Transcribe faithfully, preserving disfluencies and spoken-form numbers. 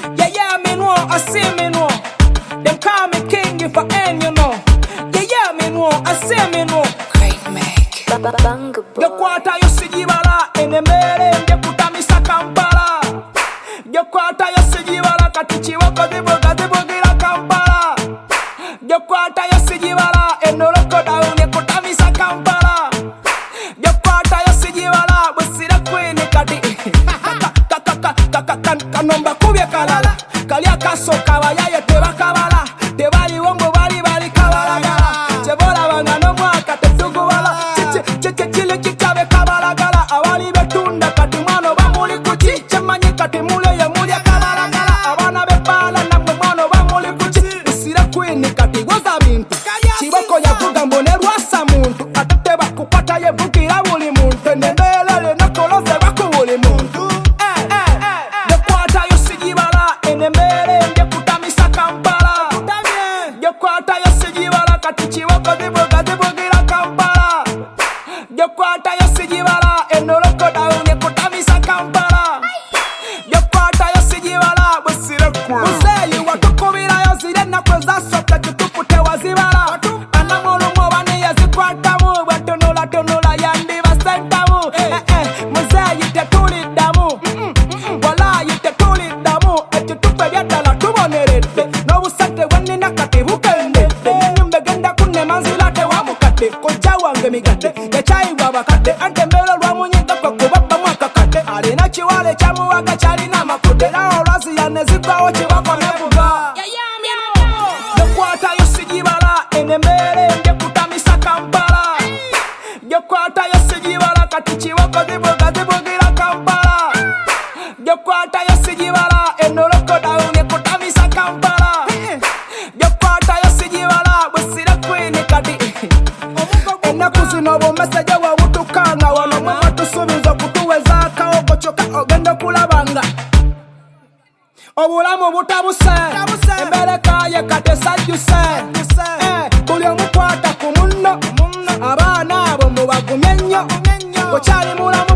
Yeah, yeah, me know, I see me know. Them call me king if I ain't, you know. Yeah, yeah, me know, I see me know. Great make. Banga boy. Yo kwata yo sijibala enemere nje kutamisa Kampala. Yo kwata yo sijibala katichi wako zibuga zibugira Kampala. Yo kwata yo sijibala enoloko daunye kutamisa Kampala. Yo kwata yo sijibala busira queen kati. Kanomba kubye kalala. Kalia kaso kabayaye teba kabala. Tebali wombo bali bali kabala gala. Chebola banga no mwaka tetugu bala. Chichi chile chikabe kabala gala. Awali betunda kati mwano bamuli kuchi. Chemanyi kati mule ya muli ya kabala gala. Abana bepala na mwano bamuli kuchi. Usira queen kati waza bintu. Chiboko ya buga mbone rwasa muntu. Atateba kupata ye bukira buli muntu. Nendele na kolose baku buli muntu. Enemere nje kutamisa Kampala. Yo kwata yo sijibala katichi wako zibuga zibugira Kampala. Yo kwata yo sijibala enoloko daunye kutamisa Kampala. Yo kwata yo sijibala busire kwe. Muzeyi watukubira yo zire na kweza soka tutupute wazibala. Anamulu mwabani ya zikwata mu. Watunula tunula yandi basenta mu. Eh eh muzeyi tetuli damu. Wala yitetuli damu. Dala tubonerete no busate wani nakati bukendete nyumbe genda kunne manzilate wa mukate koja wange migate ya chai babakate ante mbelo lwa munyika kwa kubaba mwakakate alina chiwale chamu waka chali na makude na orazi ya nezikwa ochi wako nebuga yo kwata yo sijibala enembele nje kutamisa Kampala yo kwata yo sijibala katichi wako zibuga zibugira Kampala yo kwata yo sijibala enoloko daunye kutamisa Kampala yo kwata yo sijibala busira queen kati enaku zino bomesejja wabutukanga wano mwe tusubiza kutuweza kaogo choka ogenda kulabanga obulamu butabuse embereka ye kate sajjuse buli omukwata ku munno abaana abo mubagumye nnyo okyali mulamu